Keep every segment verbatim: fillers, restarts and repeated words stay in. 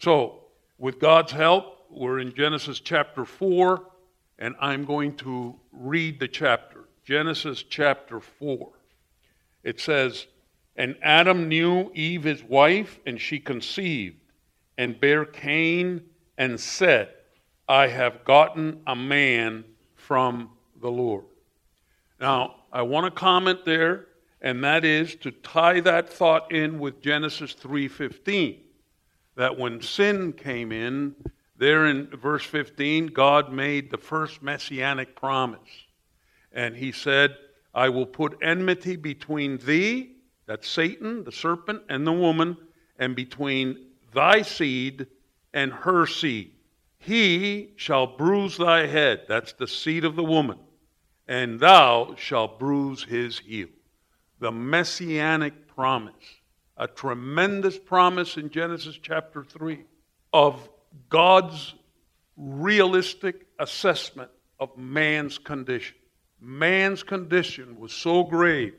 So, with God's help, we're in Genesis chapter four, and I'm going to read the chapter. Genesis chapter four. It says, "And Adam knew Eve his wife, and she conceived, and bare Cain, and said, I have gotten a man from the Lord." Now, I want to comment there, and that is to tie that thought in with Genesis three fifteen. That when sin came in, there in verse fifteen, God made the first messianic promise. And he said, I will put enmity between thee, that's Satan, the serpent, and the woman, and between thy seed and her seed. He shall bruise thy head, that's the seed of the woman, and thou shalt bruise his heel. The messianic promise. A tremendous promise in Genesis chapter three of God's realistic assessment of man's condition. Man's condition was so grave.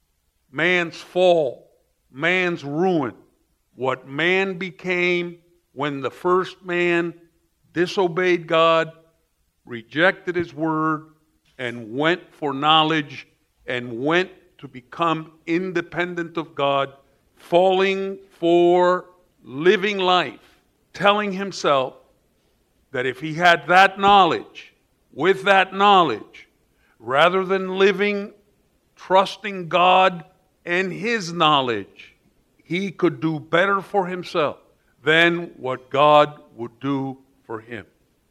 Man's fall, man's ruin, what man became when the first man disobeyed God, rejected his word, and went for knowledge, and went to become independent of God, falling for living life, telling himself that if he had that knowledge, with that knowledge, rather than living trusting God and his knowledge, he could do better for himself than what God would do for him.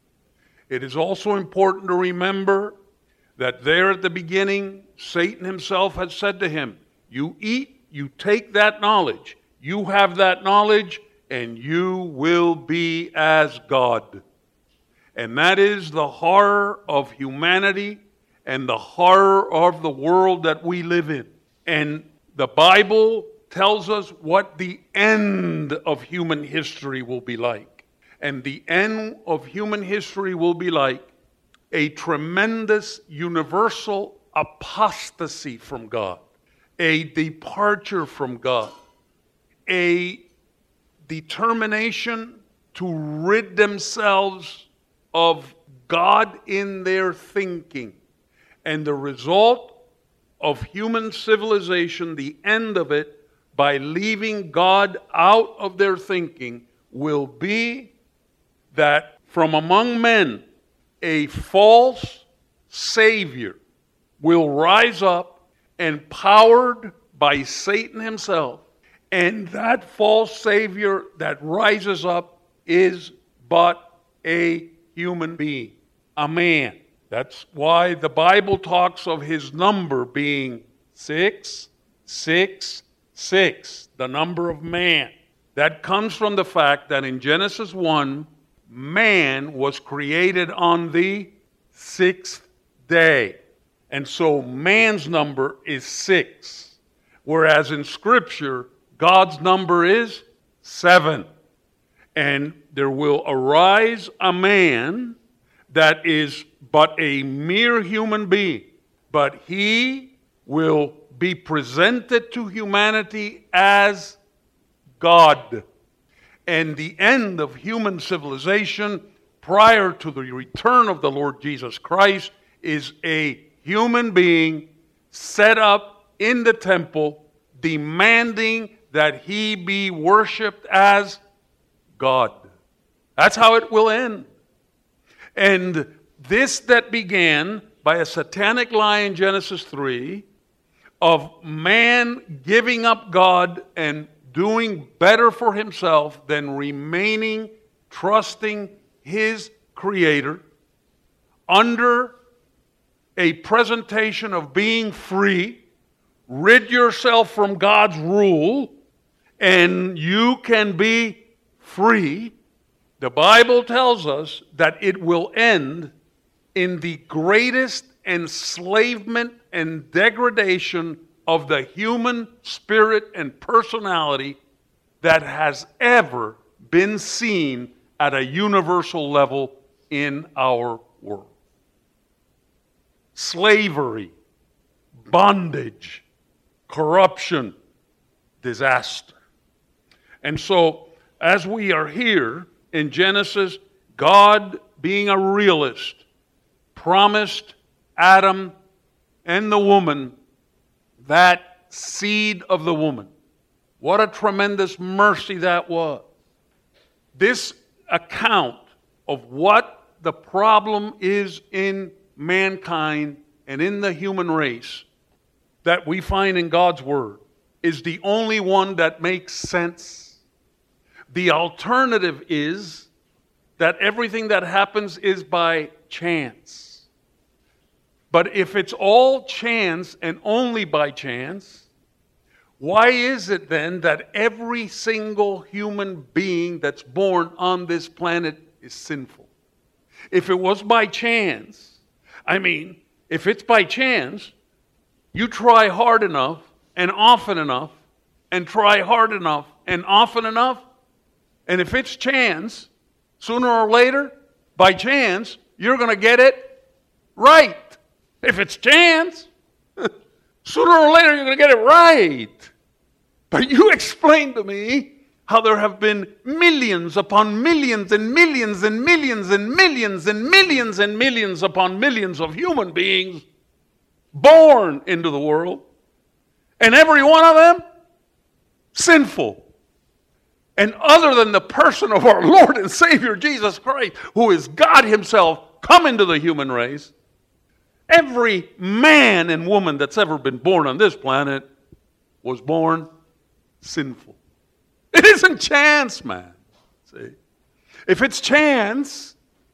It is also important to remember that there at the beginning, Satan himself had said to him, you eat, you take that knowledge, you have that knowledge, and you will be as God. And that is the horror of humanity and the horror of the world that we live in. And the Bible tells us what the end of human history will be like. And the end of human history will be like a tremendous universal apostasy from God, a departure from God, a determination to rid themselves of God in their thinking. And the result of human civilization, the end of it, by leaving God out of their thinking, will be that from among men, a false Savior will rise up, empowered by Satan himself. And that false Savior that rises up is but a human being, a man. That's why the Bible talks of his number being six, six, six, the number of man. That comes from the fact that in Genesis one, man was created on the sixth day. And so man's number is six. Whereas in Scripture, God's number is seven. And there will arise a man that is but a mere human being, but he will be presented to humanity as God. And the end of human civilization prior to the return of the Lord Jesus Christ is a human being set up in the temple demanding that he be worshipped as God. That's how it will end. And this that began by a satanic lie in Genesis three of man giving up God and doing better for himself than remaining trusting his Creator under a presentation of being free, rid yourself from God's rule, and you can be free. The Bible tells us that it will end in the greatest enslavement and degradation of the human spirit and personality that has ever been seen at a universal level in our world. Slavery, bondage, corruption, disaster. And so as we are here in Genesis, God, being a realist, promised Adam and the woman that seed of the woman. What a tremendous mercy that was. This account of what the problem is in mankind and in the human race that we find in God's Word is the only one that makes sense. The alternative is that everything that happens is by chance. But if it's all chance and only by chance, why is it then that every single human being that's born on this planet is sinful? If it was by chance, I mean, if it's by chance, you try hard enough and often enough and try hard enough and often enough, and if it's chance, sooner or later, by chance, you're going to get it right. If it's chance, sooner or later you're going to get it right. But you explain to me how there have been millions upon millions and millions and millions and millions and millions and millions upon millions of human beings born into the world, and every one of them sinful. And other than the person of our Lord and Savior Jesus Christ, who is God Himself come into the human race, every man and woman that's ever been born on this planet was born sinful. It isn't chance, man. See? If it's chance,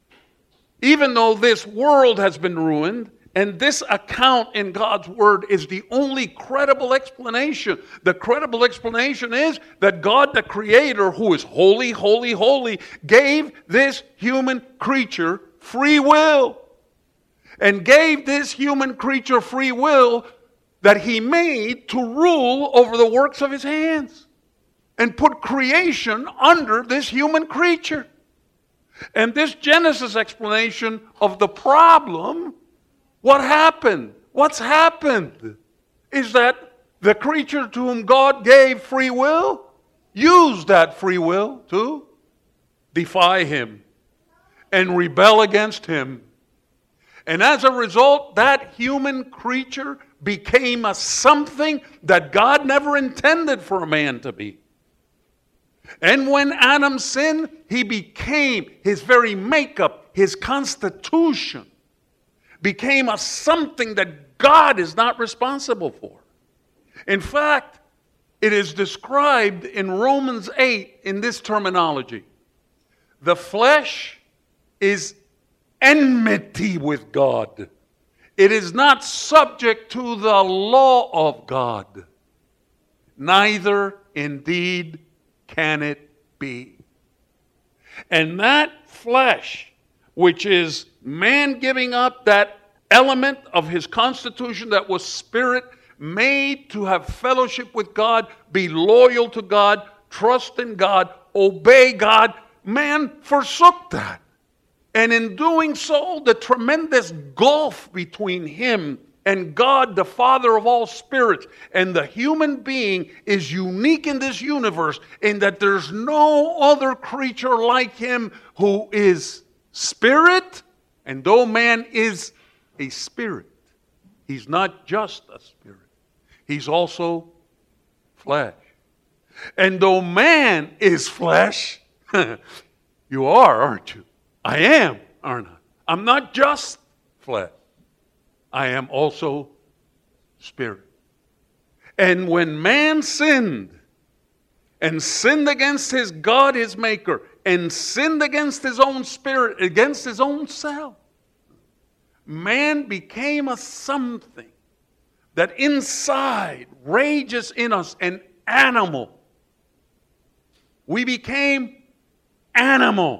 even though this world has been ruined, and this account in God's Word is the only credible explanation. The credible explanation is that God, the Creator, who is holy, holy, holy, gave this human creature free will. And gave this human creature free will that He made to rule over the works of His hands. And put creation under this human creature. And this Genesis explanation of the problem, what happened? What's happened is that the creature to whom God gave free will used that free will to defy Him and rebel against Him. And as a result, that human creature became a something that God never intended for a man to be. And when Adam sinned, he became, his very makeup, his constitution, became a something that God is not responsible for. In fact, it is described in Romans eight in this terminology. The flesh is enmity with God. It is not subject to the law of God. Neither indeed can it be. And that flesh, which is man giving up that element of his constitution that was spirit, made to have fellowship with God, be loyal to God, trust in God, obey God, man forsook that. And in doing so, the tremendous gulf between him and God, the Father of all spirits, and the human being is unique in this universe in that there's no other creature like him who is spirit, and though man is a spirit, he's not just a spirit. He's also flesh. And though man is flesh, you are, aren't you? I am, aren't I? I'm not just flesh. I am also spirit. And when man sinned, and sinned against his God, his maker, and sinned against his own spirit, against his own self, man became a something that inside rages in us, an animal. We became animal.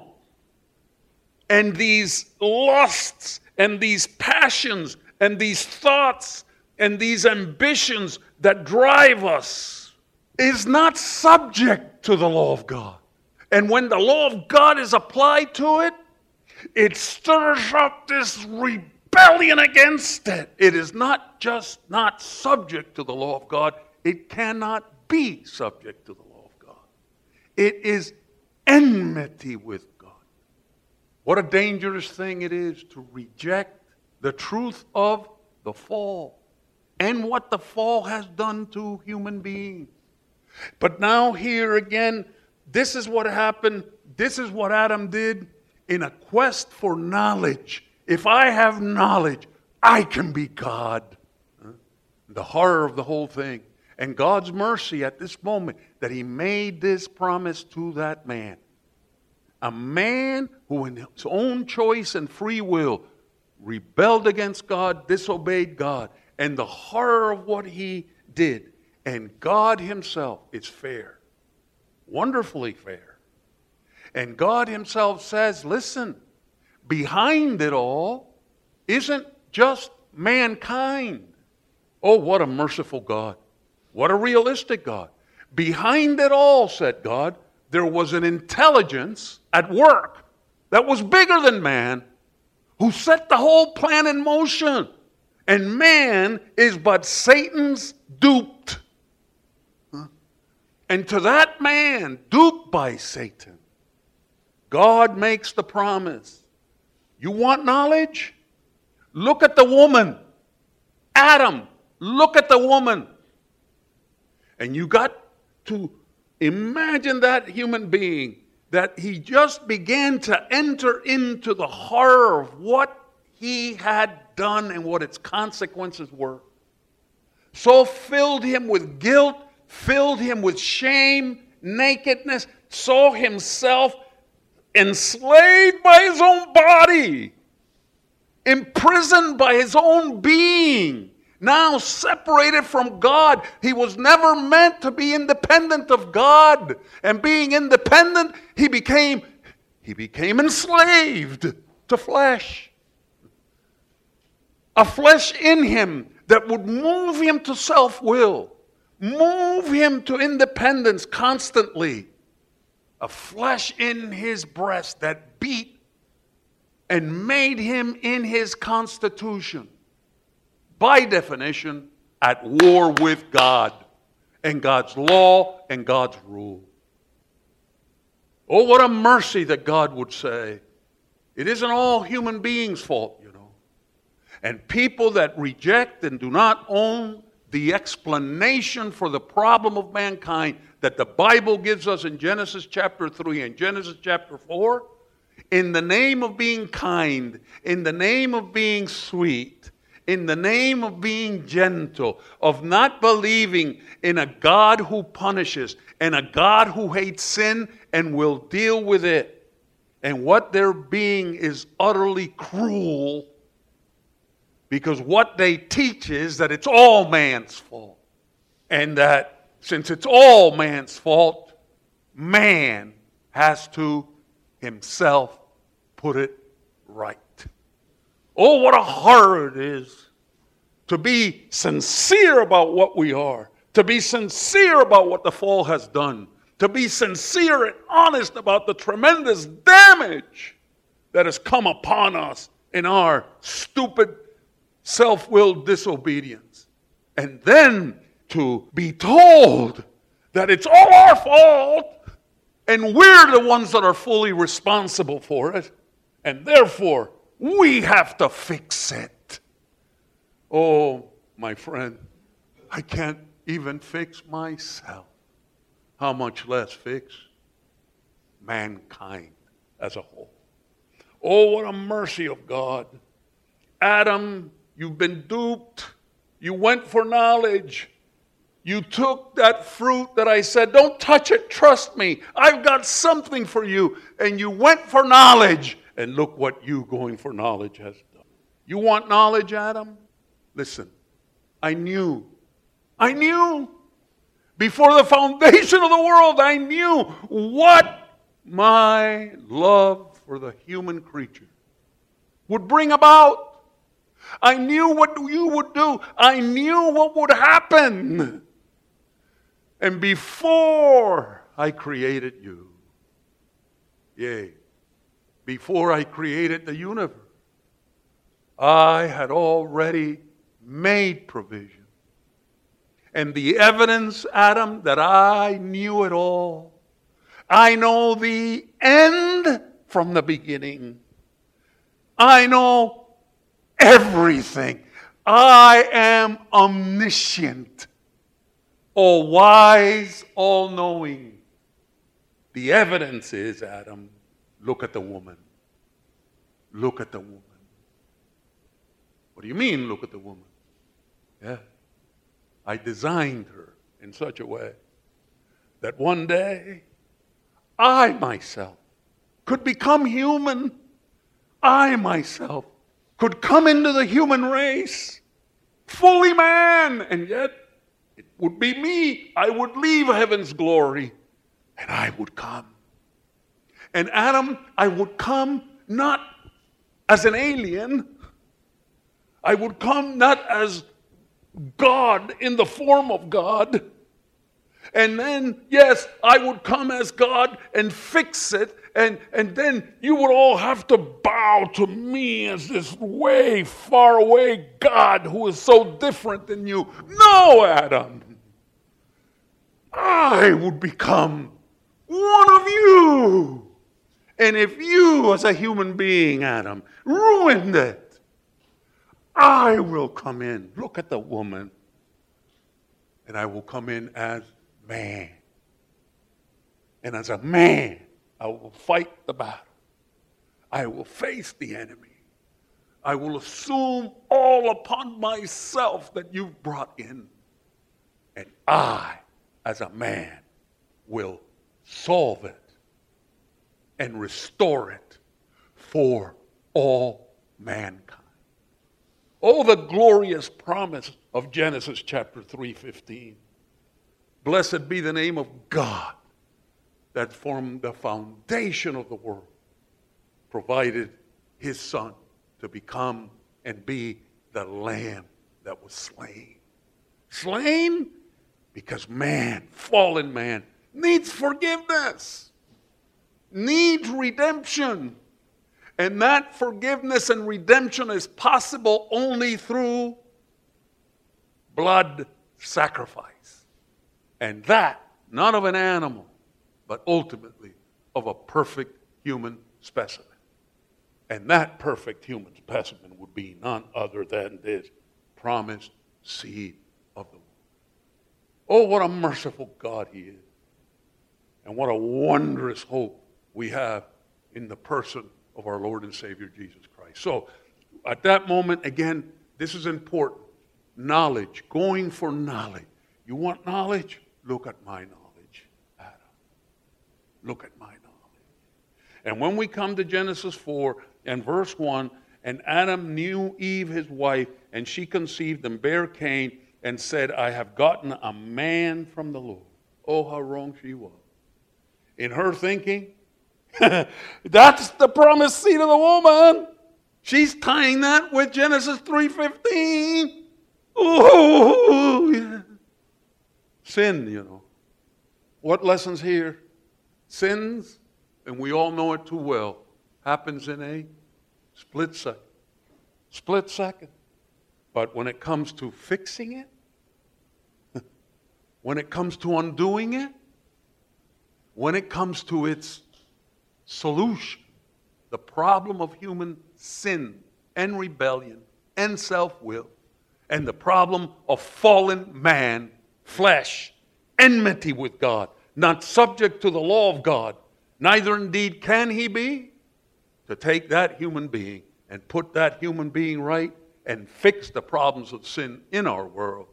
And these lusts and these passions and these thoughts and these ambitions that drive us is not subject to the law of God. And when the law of God is applied to it, it stirs up this rebellion against it. It is not just not subject to the law of God, it cannot be subject to the law of God. It is enmity with God. What a dangerous thing it is to reject the truth of the fall and what the fall has done to human beings. But now here again, this is what happened. This is what Adam did in a quest for knowledge. If I have knowledge, I can be God. The horror of the whole thing. And God's mercy at this moment that he made this promise to that man. A man who in his own choice and free will rebelled against God, disobeyed God, and the horror of what he did. And God himself is fair, wonderfully fair. And God himself says, listen, behind it all isn't just mankind. Oh, what a merciful God. What a realistic God. Behind it all, said God, there was an intelligence at work that was bigger than man, who set the whole plan in motion. And man is but Satan's duped. Huh? And to that man, duped by Satan, God makes the promise. You want knowledge? Look at the woman. Adam, look at the woman. And you got to imagine that human being, that he just began to enter into the horror of what he had done and what its consequences were. So filled him with guilt, filled him with shame, nakedness, saw himself enslaved by his own body, imprisoned by his own being. Now separated from God. He was never meant to be independent of God. And being independent, he became, he became enslaved to flesh. A flesh in him that would move him to self-will, move him to independence constantly. A flesh in his breast that beat and made him in his constitution, by definition, at war with God and God's law and God's rule. Oh, what a mercy that God would say, it isn't all human beings' fault, you know. And people that reject and do not own the explanation for the problem of mankind that the Bible gives us in Genesis chapter three and Genesis chapter four, in the name of being kind, in the name of being sweet, in the name of being gentle, of not believing in a God who punishes and a God who hates sin and will deal with it. And what they're being is utterly cruel, because what they teach is that it's all man's fault. And that since it's all man's fault, man has to himself put it right. Oh, what a horror it is to be sincere about what we are, to be sincere about what the fall has done, to be sincere and honest about the tremendous damage that has come upon us in our stupid, self-willed disobedience. And then to be told that it's all our fault and we're the ones that are fully responsible for it, and therefore we have to fix it. Oh, my friend, I can't even fix myself. How much less fix mankind as a whole? Oh, what a mercy of God. Adam, you've been duped. You went for knowledge. You took that fruit that I said, don't touch it, trust me. I've got something for you. And you went for knowledge. And look what you going for knowledge has done. You want knowledge, Adam? Listen, I knew. I knew. Before the foundation of the world, I knew what my love for the human creature would bring about. I knew what you would do. I knew what would happen. And before I created you, yea, before I created the universe, I had already made provision. And the evidence, Adam, that I knew it all, I know the end from the beginning. I know everything. I am omniscient, all wise, all knowing. The evidence is, Adam, look at the woman. Look at the woman. What do you mean, look at the woman? Yeah. I designed her in such a way that one day I myself could become human. I myself could come into the human race, fully man, and yet it would be me. I would leave heaven's glory and I would come. And Adam, I would come not as an alien. I would come not as God in the form of God. And then, yes, I would come as God and fix it. And, and then you would all have to bow to me as this way far away God who is so different than you. No, Adam. I would become one of you. And if you, as a human being, Adam, ruined it, I will come in. Look at the woman. And I will come in as man. And as a man, I will fight the battle. I will face the enemy. I will assume all upon myself that you've brought in. And I, as a man, will solve it and restore it for all mankind. Oh, the glorious promise of Genesis chapter three fifteen. Blessed be the name of God that from the foundation of the world provided his son to become and be the lamb that was slain. Slain because man, fallen man, needs forgiveness, needs redemption. And that forgiveness and redemption is possible only through blood sacrifice. And that, not of an animal, but ultimately of a perfect human specimen. And that perfect human specimen would be none other than this promised seed of the womb. Oh, what a merciful God he is. And what a wondrous hope we have in the person of our Lord and Savior Jesus Christ. So, at that moment, again, this is important. Knowledge, going for knowledge. You want knowledge? Look at my knowledge, Adam. Look at my knowledge. And when we come to Genesis four and verse one, and Adam knew Eve his wife, and she conceived and bare Cain, and said, I have gotten a man from the Lord. Oh, how wrong she was. In her thinking, that's the promised seed of the woman. She's tying that with Genesis three fifteen. Oh, yeah. Sin, you know. What lessons here? Sins, and we all know it too well, happens in a split second. Split second. But when it comes to fixing it, when it comes to undoing it, when it comes to its solution, the problem of human sin and rebellion and self-will, and the problem of fallen man, flesh, enmity with God, not subject to the law of God, neither indeed can he be, to take that human being and put that human being right and fix the problems of sin in our world.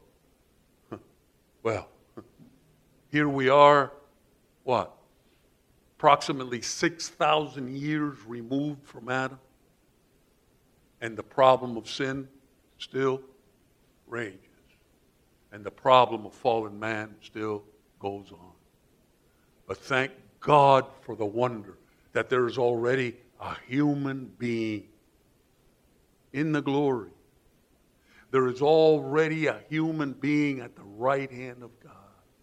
Well, here we are, what? Approximately six thousand years removed from Adam, and the problem of sin still rages, and the problem of fallen man still goes on. But thank God for the wonder that there is already a human being in the glory. There is already a human being at the right hand of God.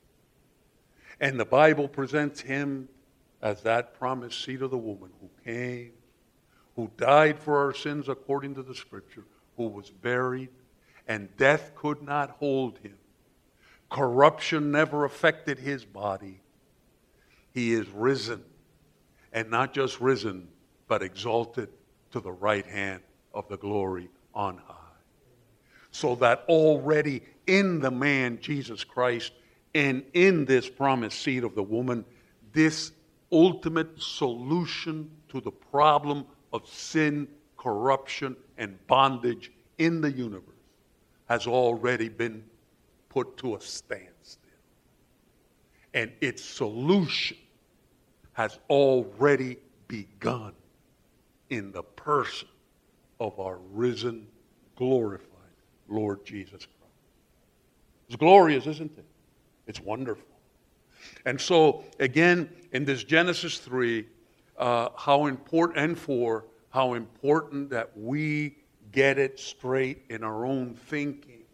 And the Bible presents him as that promised seed of the woman who came, who died for our sins according to the Scripture, who was buried, and death could not hold him. Corruption never affected his body. He is risen. And not just risen, but exalted to the right hand of the glory on high. So that already in the man Jesus Christ and in this promised seed of the woman, this ultimate solution to the problem of sin, corruption, and bondage in the universe has already been put to a standstill. And its solution has already begun in the person of our risen, glorified Lord Jesus Christ. It's glorious, isn't it? It's wonderful. And so, again, in this Genesis three, uh, how important, and four, how important that we get it straight in our own thinking.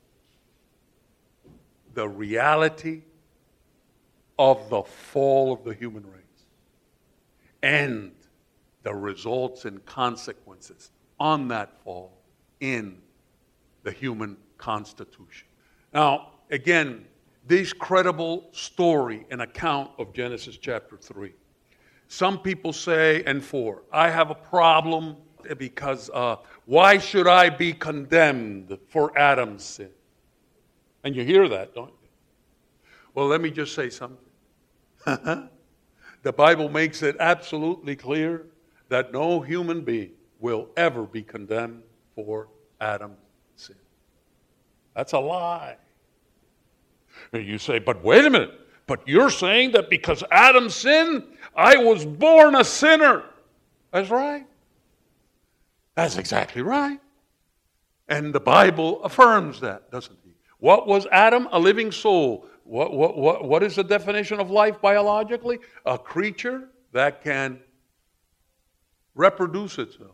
The reality of the fall of the human race and the results and consequences on that fall in the human constitution. Now, again, this credible story and account of Genesis chapter three. Some people say, and four, I have a problem because uh, why should I be condemned for Adam's sin? And you hear that, don't you? Well, let me just say something. The Bible makes it absolutely clear that no human being will ever be condemned for Adam's sin. That's a lie. And you say, but wait a minute. But you're saying that because Adam sinned, I was born a sinner. That's right. That's exactly right. And the Bible affirms that, doesn't it? What was Adam? A living soul. What, what, what, what is the definition of life biologically? A creature that can reproduce itself.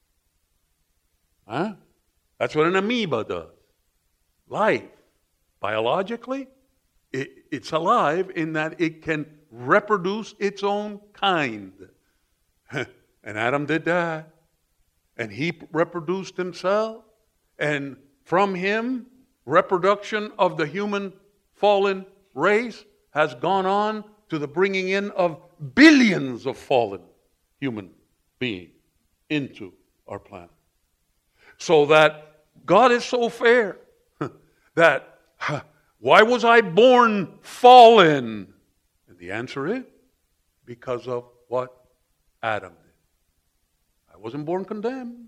Huh? That's what an amoeba does. Life, biologically, it, it's alive in that it can reproduce its own kind. And Adam did that. And he reproduced himself. And from him, reproduction of the human fallen race has gone on to the bringing in of billions of fallen human beings into our planet. So that God is so fair that why was I born fallen? And the answer is because of what Adam did. I wasn't born condemned.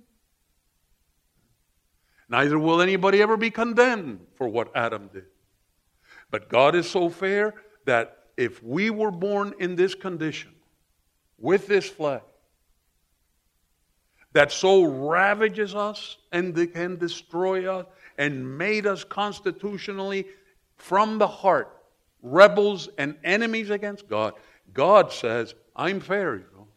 Neither will anybody ever be condemned for what Adam did. But God is so fair that if we were born in this condition, with this flesh, that so ravages us and can destroy us and made us constitutionally from the heart rebels and enemies against God, God says, I'm fair, you know.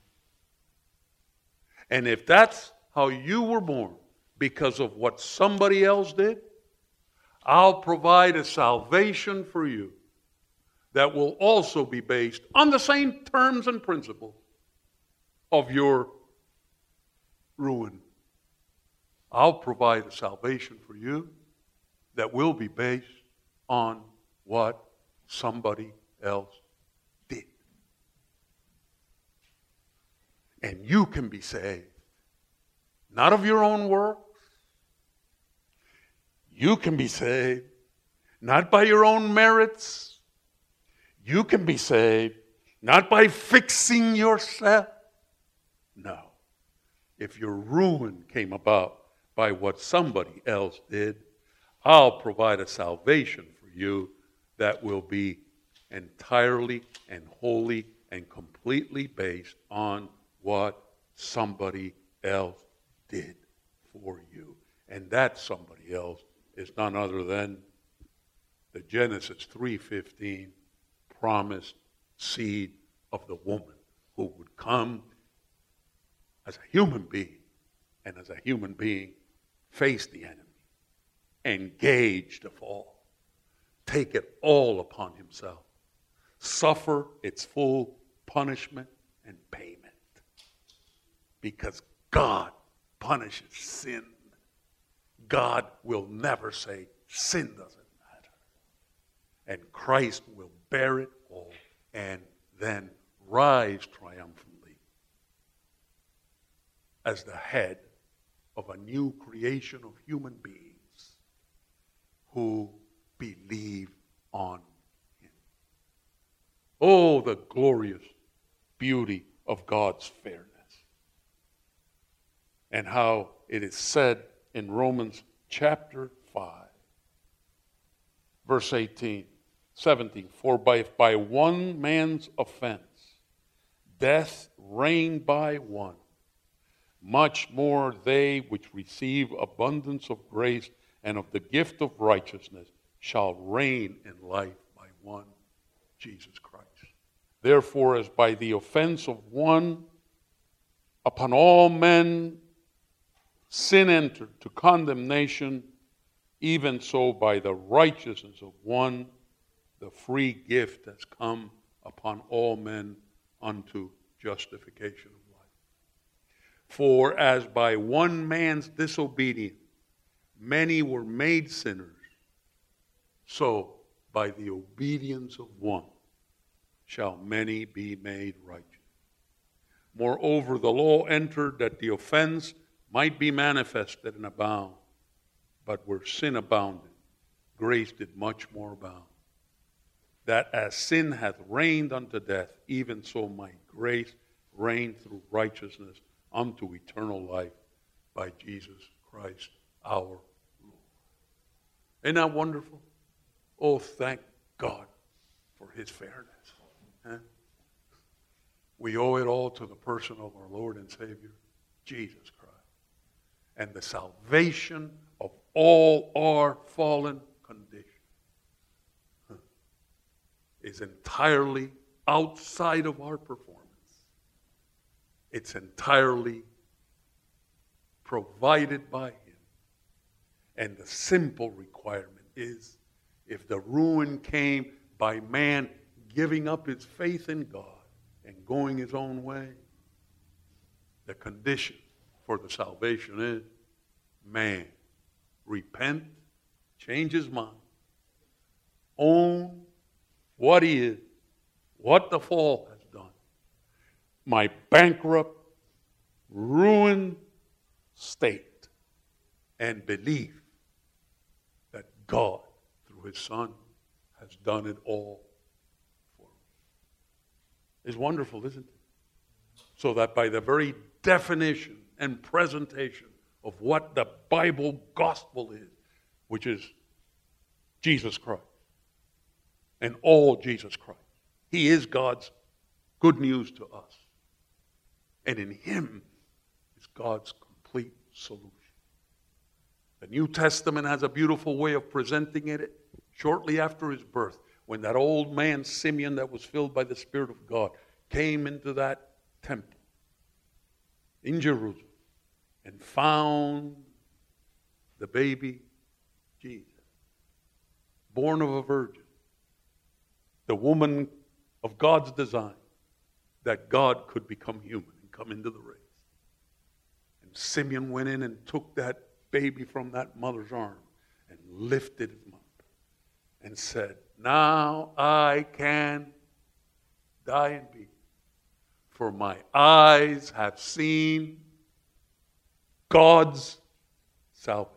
And if that's how you were born, because of what somebody else did, I'll provide a salvation for you that will also be based on the same terms and principles of your ruin. I'll provide a salvation for you that will be based on what somebody else did. And you can be saved, not of your own works. You can be saved, not by your own merits. You can be saved, not by fixing yourself. No. If your ruin came about by what somebody else did, I'll provide a salvation for you that will be entirely and wholly and completely based on what somebody else did for you. And that somebody else is none other than the Genesis three fifteen promised seed of the woman who would come as a human being, and as a human being face the enemy, engage the fall, take it all upon himself, suffer its full punishment and payment. Because God punishes sin. God will never say sin doesn't matter. And Christ will bear it all and then rise triumphantly as the head of a new creation of human beings who believe on him. Oh, the glorious beauty of God's fairness. And how it is said in Romans chapter five, verse eighteen, seventeen, for by, by one man's offense, death reigned by one, much more they which receive abundance of grace and of the gift of righteousness shall reign in life by one, Jesus Christ. Therefore, as by the offense of one, upon all men sin entered to condemnation, even so by the righteousness of one, the free gift has come upon all men unto justification of life. For as by one man's disobedience many were made sinners, so by the obedience of one shall many be made righteous. Moreover, the law entered that the offense might be manifested and abound. But where sin abounded, grace did much more abound. That as sin hath reigned unto death, even so might grace reign through righteousness unto eternal life by Jesus Christ our Lord. Isn't that wonderful? Oh, thank God for his fairness. Huh? We owe it all to the person of our Lord and Savior, Jesus Christ. And the salvation of all our fallen condition huh, is entirely outside of our performance. It's entirely provided by him. And the simple requirement is, if the ruin came by man giving up his faith in God and going his own way, the condition for the salvation is man repent, change his mind, own what he is, what the fall has done. My bankrupt, ruined state, and believe that God, through his Son, has done it all for me. It's wonderful, isn't it? So that by the very definition and presentation of what the Bible gospel is, which is Jesus Christ, and all Jesus Christ. He is God's good news to us. And in him is God's complete solution. The New Testament has a beautiful way of presenting it shortly after his birth, when that old man Simeon that was filled by the Spirit of God came into that temple in Jerusalem and found the baby Jesus, born of a virgin, the woman of God's design, that God could become human and come into the race. And Simeon went in and took that baby from that mother's arm and lifted him up and said, now I can die in peace, for my eyes have seen God's salvation.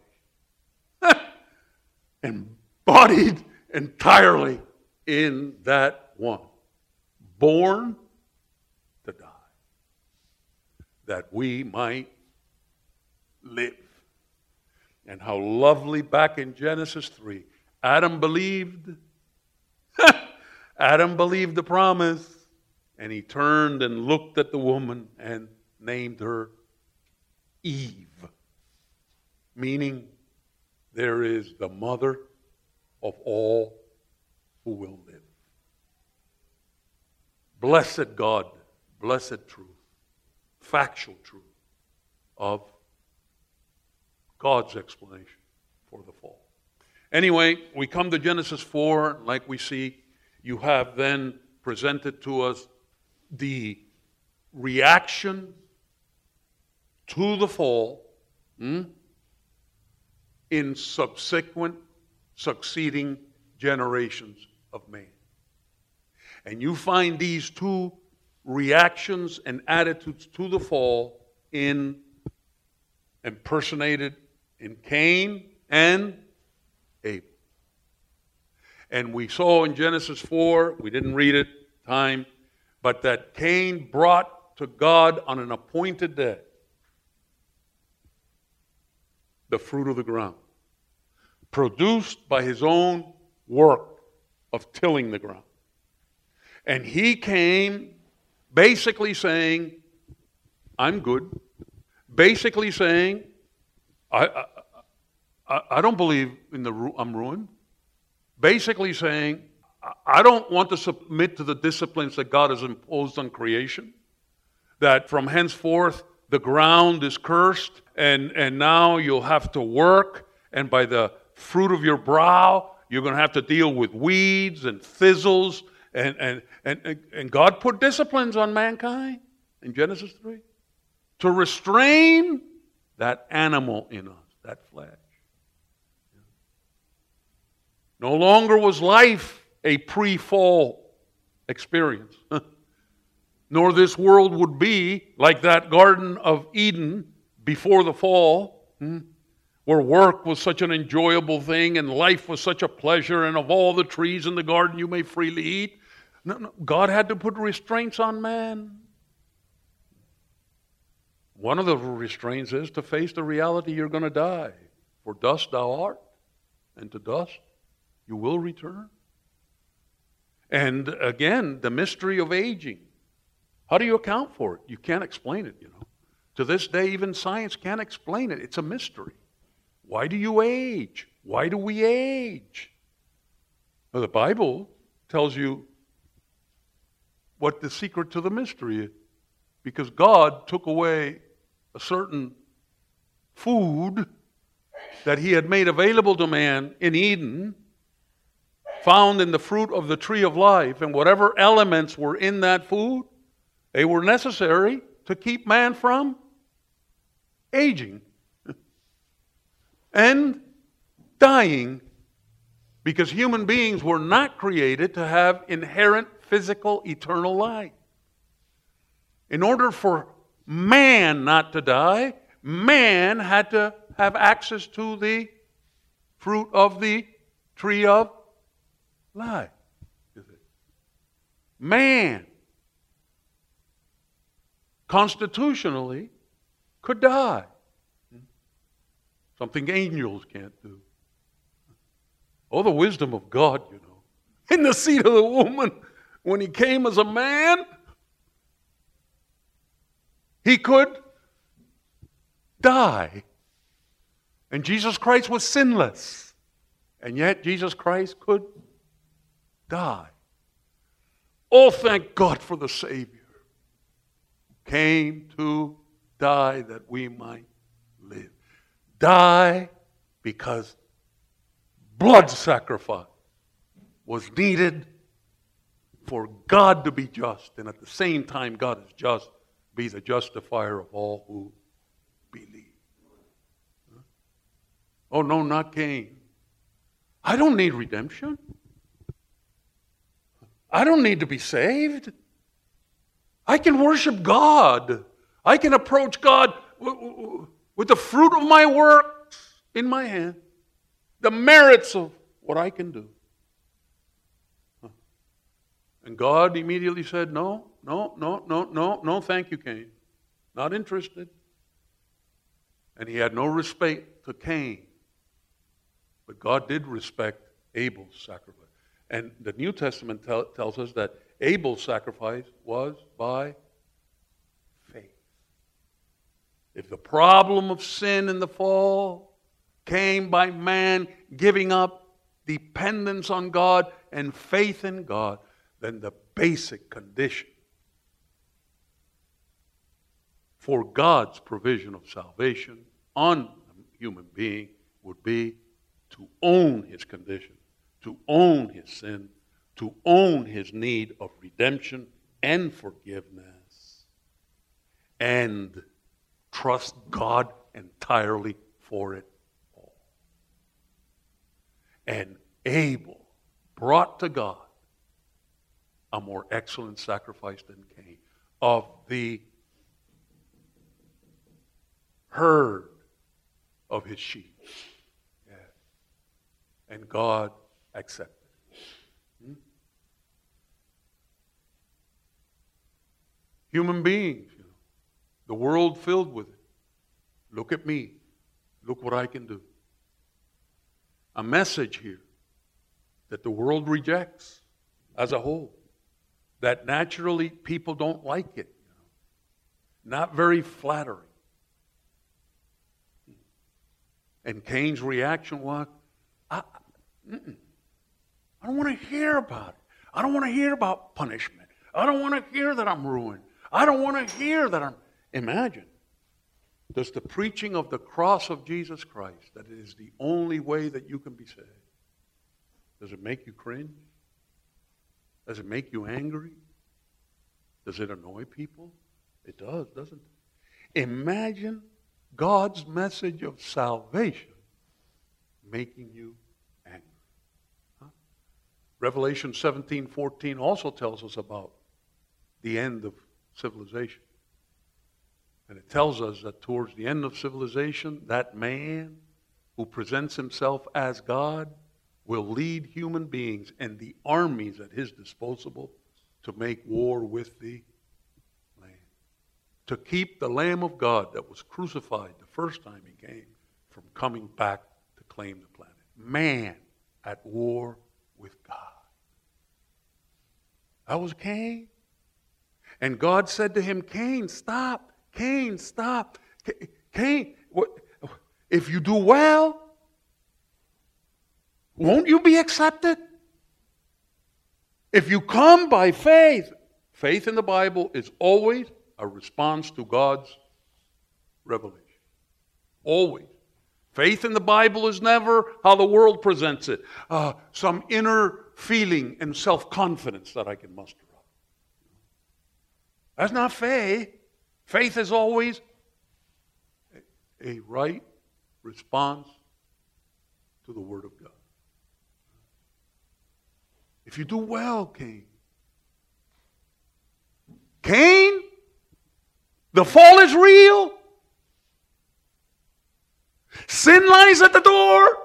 Embodied entirely in that one, born to die, that we might live. And how lovely back in Genesis three, Adam believed. Adam believed the promise, and he turned and looked at the woman and named her Eve, meaning there is the mother of all who will live. Blessed God, blessed truth, factual truth of God's explanation for the fall. Anyway, we come to Genesis four, like we see, you have then presented to us the reaction to the fall hmm, in subsequent, succeeding generations of man. And you find these two reactions and attitudes to the fall in impersonated in Cain and Abel. And we saw in Genesis four, we didn't read it, time, but that Cain brought to God on an appointed day the fruit of the ground, produced by his own work of tilling the ground. And he came basically saying, I'm good. Basically saying, I, I, I, I don't believe in the ru- I'm ruined. Basically saying, I don't want to submit to the disciplines that God has imposed on creation, that from henceforth the ground is cursed, and, and now you'll have to work, and by the fruit of your brow, you're going to have to deal with weeds and thistles, and, and, and, and God put disciplines on mankind in Genesis three to restrain that animal in us, that flesh. No longer was life a pre-fall experience, nor this world would be like that Garden of Eden before the fall, where work was such an enjoyable thing and life was such a pleasure, and of all the trees in the garden you may freely eat. No, no, God had to put restraints on man. One of the restraints is to face the reality you're going to die. For dust thou art, and to dust you will return. And again, the mystery of aging. How do you account for it? You can't explain it, you know. To this day, even science can't explain it. It's a mystery. Why do you age? Why do we age? Well, the Bible tells you what the secret to the mystery is. Because God took away a certain food that He had made available to man in Eden, found in the fruit of the tree of life, and whatever elements were in that food, they were necessary to keep man from aging and dying, because human beings were not created to have inherent physical eternal life. In order for man not to die, man had to have access to the fruit of the tree of life. Man constitutionally could die. Something angels can't do. Oh, the wisdom of God, you know. In the seed of the woman, when He came as a man, He could die. And Jesus Christ was sinless. And yet Jesus Christ could die. Oh, thank God for the Savior who came to die that we might live. Die because blood sacrifice was needed for God to be just, and at the same time God is just, be the justifier of all who believe. Oh, no, not Cain. I don't need redemption. I don't need to be saved. I can worship God. I can approach God with the fruit of my works in my hand, the merits of what I can do. And God immediately said, no, no, no, no, no, no, thank you, Cain. Not interested. And He had no respect to Cain. But God did respect Abel's sacrifice. And the New Testament tell, tells us that Abel's sacrifice was by faith. If the problem of sin in the fall came by man giving up dependence on God and faith in God, then the basic condition for God's provision of salvation on a human being would be to own his condition, to own his sin, to own his need of redemption and forgiveness, and trust God entirely for it all. And Abel brought to God a more excellent sacrifice than Cain. of the herd of his sheep. Yeah. And God accepted. Hmm? Human beings, you know, the world filled with it. Look at me. Look what I can do. A message here that the world rejects as a whole. That naturally people don't like it. You know. Not very flattering. And Cain's reaction was, I, mm-mm. I don't want to hear about it. I don't want to hear about punishment. I don't want to hear that I'm ruined. I don't want to hear that I'm... Imagine, does the preaching of the cross of Jesus Christ, that it is the only way that you can be saved, does it make you cringe? Does it make you angry? Does it annoy people? It does, doesn't it? Imagine God's message of salvation making you angry. Huh? Revelation seventeen fourteen also tells us about the end of civilization. And it tells us that towards the end of civilization, that man who presents himself as God will lead human beings and the armies at his disposal to make war with the Lamb. To keep the Lamb of God that was crucified the first time he came from coming back to claim the planet. Man at war with God. That was Cain. And God said to him, Cain, stop. Cain, stop. Cain, if you do well, won't you be accepted? If you come by faith, faith in the Bible is always a response to God's revelation. Always. Faith in the Bible is never how the world presents it. Uh, some inner feeling and self-confidence that I can muster up. That's not faith. Faith is always a, a right response to the Word of God. If you do well, Cain. Cain, the fall is real. Sin lies at the door.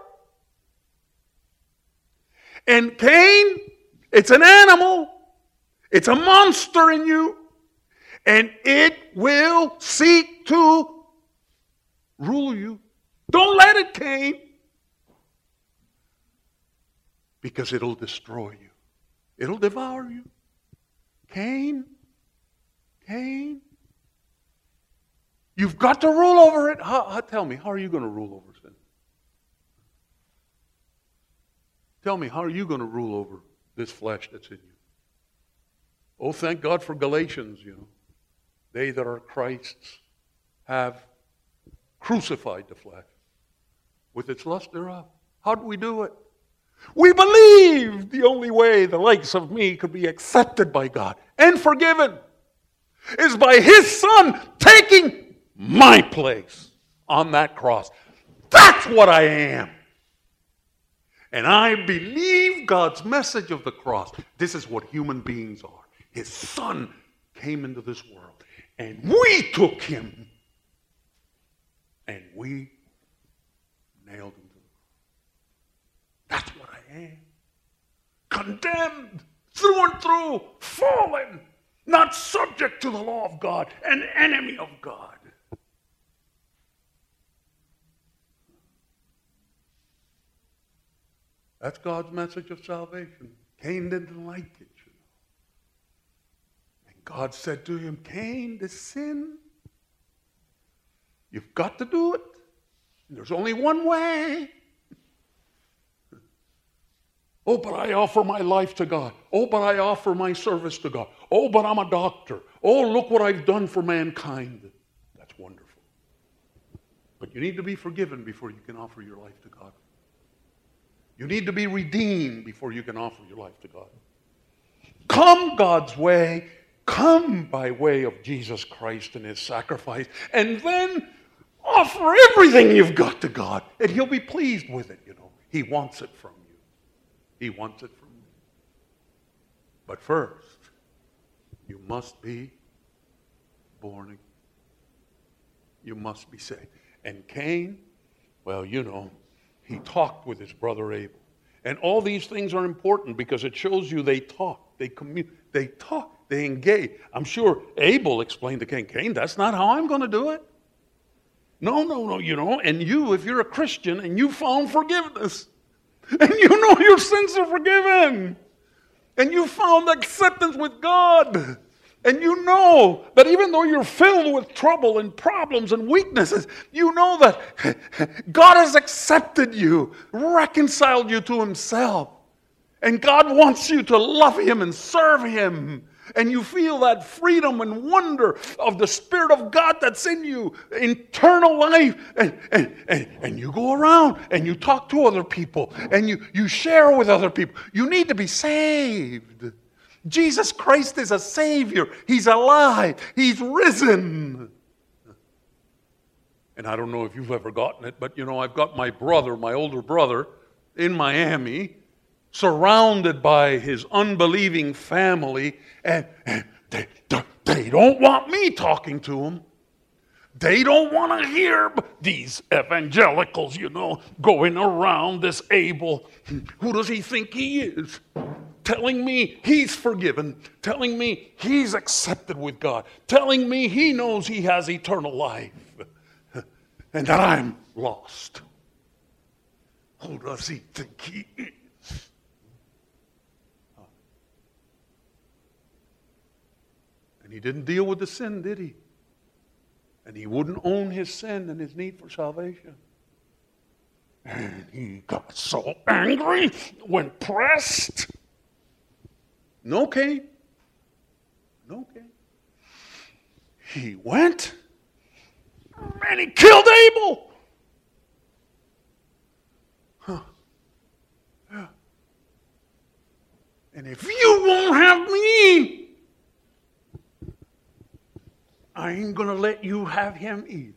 And Cain, it's an animal. It's a monster in you. And it will seek to rule you. Don't let it, Cain. Because it'll destroy you. It'll devour you. Cain, Cain, you've got to rule over it. How, how, tell me, how are you going to rule over sin? Tell me, how are you going to rule over this flesh that's in you? Oh, thank God for Galatians, you know. They that are Christ's have crucified the flesh with its lust thereof. How do we do it? We believe the only way the likes of me could be accepted by God and forgiven is by His Son taking my place on that cross. That's what I am. And I believe God's message of the cross. This is what human beings are. His Son came into this world, and we took Him, and we nailed Him. That's what I am. Condemned through and through, fallen, not subject to the law of God, an enemy of God. That's God's message of salvation. Cain didn't like it, you know. And God said to him, Cain, this sin, you've got to do it. There's only one way. Oh, but I offer my life to God. Oh, but I offer my service to God. Oh, but I'm a doctor. Oh, look what I've done for mankind. That's wonderful. But you need to be forgiven before you can offer your life to God. You need to be redeemed before you can offer your life to God. Come God's way. Come by way of Jesus Christ and His sacrifice. And then offer everything you've got to God. And He'll be pleased with it, you know. He wants it from you. He wants it from you. But first, you must be born again. You must be saved. And Cain, well, you know, he talked with his brother Abel. And all these things are important because it shows you they talk, they communicate, they talk, they engage. I'm sure Abel explained to Cain, Cain, that's not how I'm going to do it. No, no, no, you know, and you, if you're a Christian and you found forgiveness, and you know your sins are forgiven, and you found acceptance with God, and you know that even though you're filled with trouble and problems and weaknesses, you know that God has accepted you, reconciled you to Himself. And God wants you to love Him and serve Him. And you feel that freedom and wonder of the Spirit of God that's in you, eternal life. And, and, and, and you go around and you talk to other people and you, you share with other people. You need to be saved. Jesus Christ is a Savior. He's alive. He's risen. And I don't know if you've ever gotten it, but you know, I've got my brother, my older brother, in Miami, surrounded by his unbelieving family, and, and they, they don't want me talking to them. They don't want to hear these evangelicals, you know, going around this Abel. Who does he think he is? Telling me he's forgiven, telling me he's accepted with God, telling me he knows he has eternal life, and that I'm lost. Who does he think he is? And he didn't deal with the sin, did he? And he wouldn't own his sin and his need for salvation. And he got so angry when pressed. No, Cain. No, Cain. He went and he killed Abel. Huh. Yeah. And if you won't have me, I ain't going to let you have him either.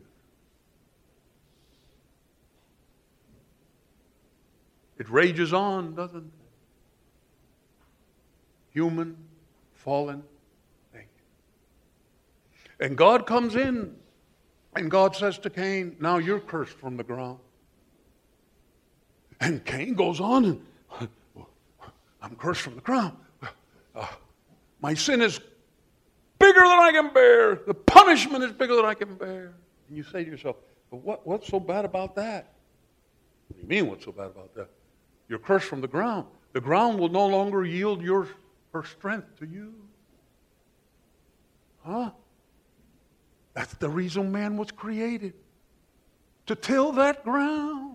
It rages on, doesn't it? Human, fallen thing. And God comes in, and God says to Cain, now you're cursed from the ground. And Cain goes on, and I'm cursed from the ground. Uh, my sin is bigger than I can bear. The punishment is bigger than I can bear. And you say to yourself, but what, what's so bad about that? What do you mean what's so bad about that? You're cursed from the ground. The ground will no longer yield your her strength to you. Huh? That's the reason man was created. To till that ground.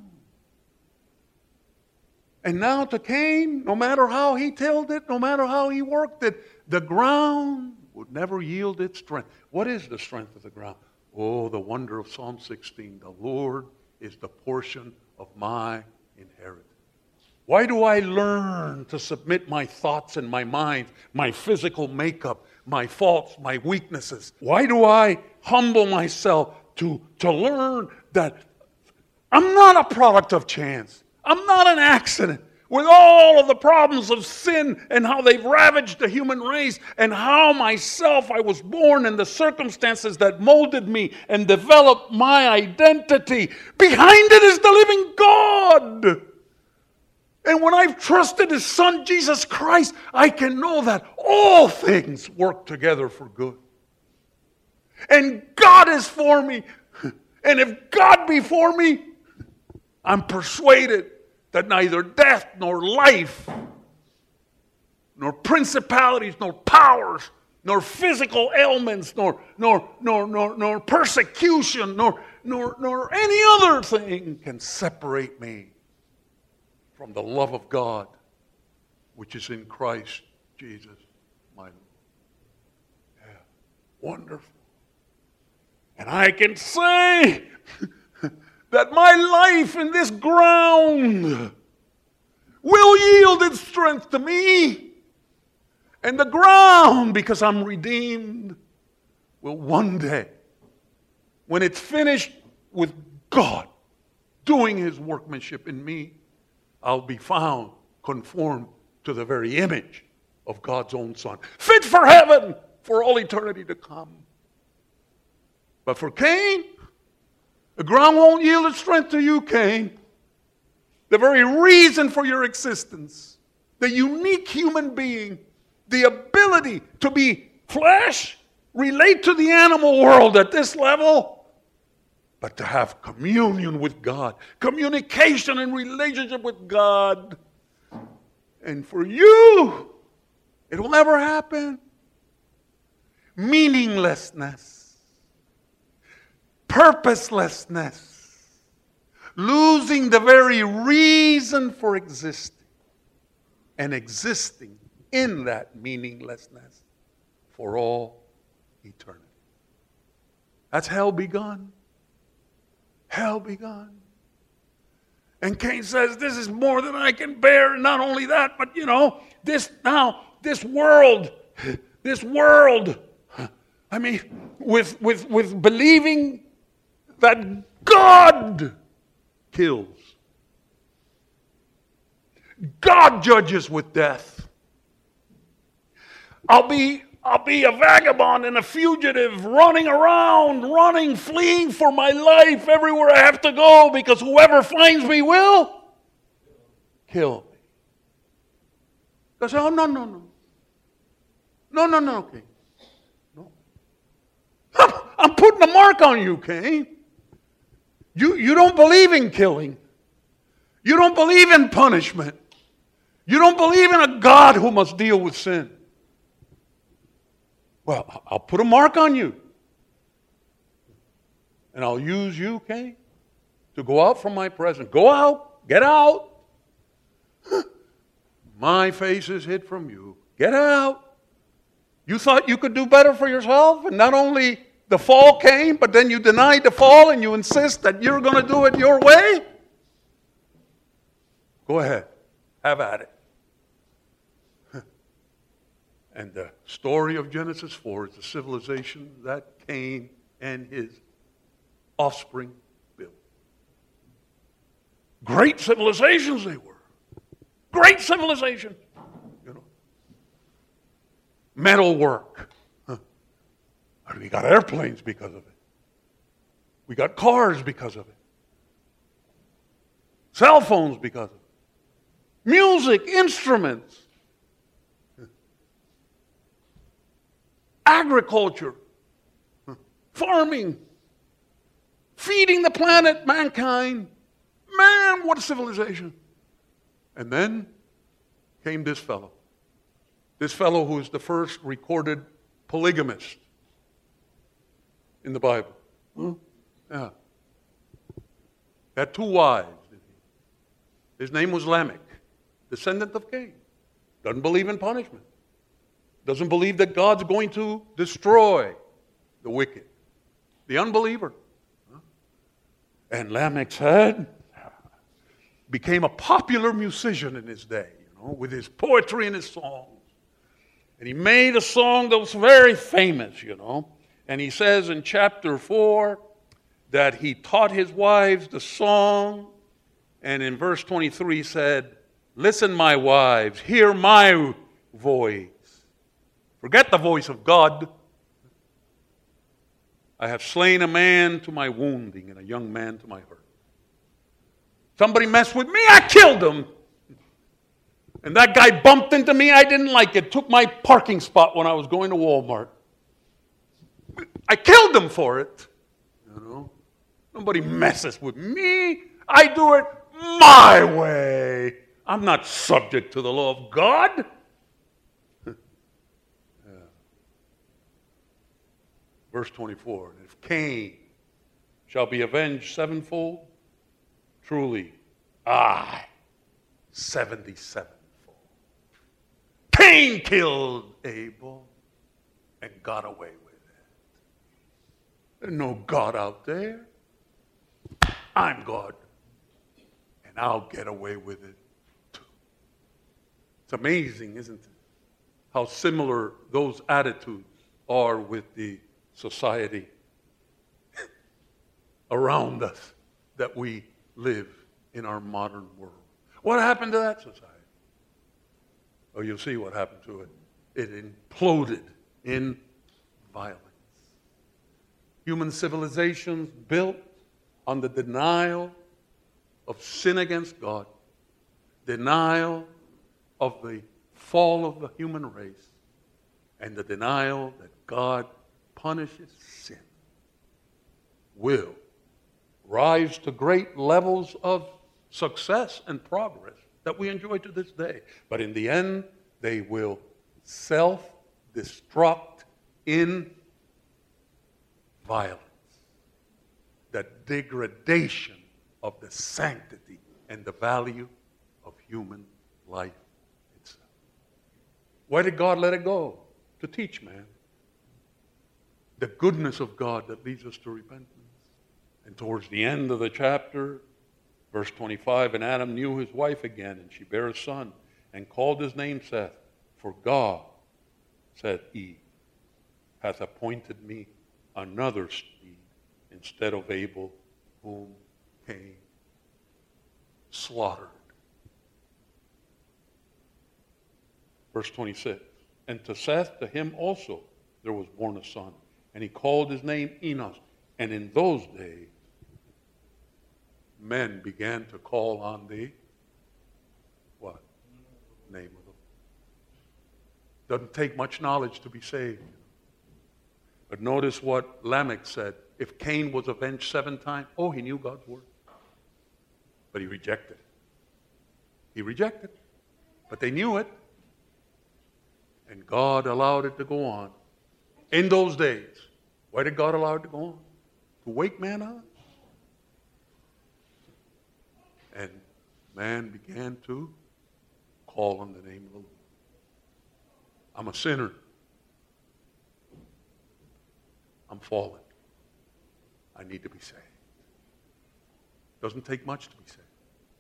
And now to Cain, no matter how he tilled it, no matter how he worked it, the ground would never yield its strength. What is the strength of the ground? Oh, the wonder of Psalm sixteen. The Lord is the portion of my inheritance. Why do I learn to submit my thoughts and my mind, my physical makeup, my faults, my weaknesses? Why do I humble myself to, to learn that I'm not a product of chance? I'm not an accident. With all of the problems of sin and how they've ravaged the human race and how myself I was born in the circumstances that molded me and developed my identity. Behind it is the living God. And when I've trusted His Son, Jesus Christ, I can know that all things work together for good. And God is for me. And if God be for me, I'm persuaded that neither death nor life, nor principalities, nor powers, nor physical ailments, nor nor nor nor nor persecution, nor nor nor any other thing can separate me from the love of God, which is in Christ Jesus, my Lord. Yeah, wonderful. And I can say that my life in this ground will yield its strength to me. And the ground, because I'm redeemed, will one day, when it's finished with God doing His workmanship in me, I'll be found conformed to the very image of God's own Son, fit for heaven for all eternity to come. But for Cain, the ground won't yield its strength to you, Cain. The very reason for your existence, the unique human being, the ability to be flesh, relate to the animal world at this level, but to have communion with God, communication and relationship with God. And for you, it will never happen. Meaninglessness, purposelessness, losing the very reason for existing, and existing in that meaninglessness for all eternity. That's hell begun. Hell begun. And Cain says, this is more than I can bear. And not only that, but you know, this now, this world, this world, I mean, with, with, with believing that God kills. God judges with death. I'll be, I'll be a vagabond and a fugitive running around, running, fleeing for my life everywhere I have to go because whoever finds me will kill me. They say, oh, no, no, no. No, no, no, Cain. No. I'm putting a mark on you, Cain. You, you don't believe in killing. You don't believe in punishment. You don't believe in a God who must deal with sin. Well, I'll put a mark on you. And I'll use you, Cain, to go out from my presence. Go out. Get out. My face is hid from you. Get out. You thought you could do better for yourself, and not only the fall came, but then you denied the fall and you insist that you're going to do it your way? Go ahead. Have at it. And the story of Genesis four is the civilization that Cain and his offspring built. Great civilizations they were. Great civilization. You know. Metal work. Huh. We got airplanes because of it. We got cars because of it. Cell phones because of it. Music, instruments. Agriculture, farming, feeding the planet, mankind. Man, what a civilization. And then came this fellow. This fellow who is the first recorded polygamist in the Bible. Huh? Yeah. Had two wives. His name was Lamech, descendant of Cain. Doesn't believe in punishment. Doesn't believe that God's going to destroy the wicked, the unbeliever. And Lamech said, became a popular musician in his day, you know, with his poetry and his songs. And he made a song that was very famous, you know. And he says in chapter four that he taught his wives the song. And in verse twenty-three said, listen, my wives, hear my voice. Forget the voice of God. I have slain a man to my wounding and a young man to my hurt. Somebody messed with me, I killed him. And that guy bumped into me, I didn't like it. Took my parking spot when I was going to Walmart. I killed him for it. You know, nobody messes with me. I do it my way. I'm not subject to the law of God. Verse twenty-four, if Cain shall be avenged sevenfold, truly I seventy-sevenfold. Cain killed Abel and got away with it. There's no God out there. I'm God. And I'll get away with it too. It's amazing, isn't it? How similar those attitudes are with the society around us that we live in our modern world. What happened to that society? Oh, you'll see what happened to it. It imploded in violence. Human civilizations built on the denial of sin against God, denial of the fall of the human race, and the denial that God punishes sin, will rise to great levels of success and progress that we enjoy to this day. But in the end, they will self-destruct in violence, the degradation of the sanctity and the value of human life itself. Why did God let it go? To teach man the goodness of God that leads us to repentance. And towards the end of the chapter, verse twenty-five, and Adam knew his wife again, and she bare a son, and called his name Seth, for God, said Eve, hath appointed me another seed instead of Abel, whom Cain slaughtered. Verse twenty-six, and to Seth, to him also there was born a son, and he called his name Enos. And in those days, men began to call on the what? Name of the Lord. Doesn't take much knowledge to be saved. But notice what Lamech said. If Cain was avenged seven times, oh, he knew God's word. But he rejected it. He rejected it. But they knew it. And God allowed it to go on. In those days, why did God allow it to go on? To wake man up. And man began to call on the name of the Lord. I'm a sinner. I'm fallen. I need to be saved. Doesn't take much to be saved.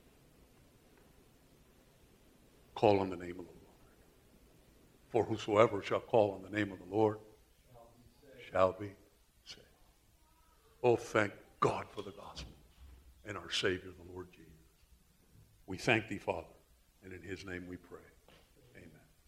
Call on the name of the Lord. For whosoever shall call on the name of the Lord shall be saved. Oh, thank God for the gospel and our Savior, the Lord Jesus. We thank thee, Father, and in his name we pray.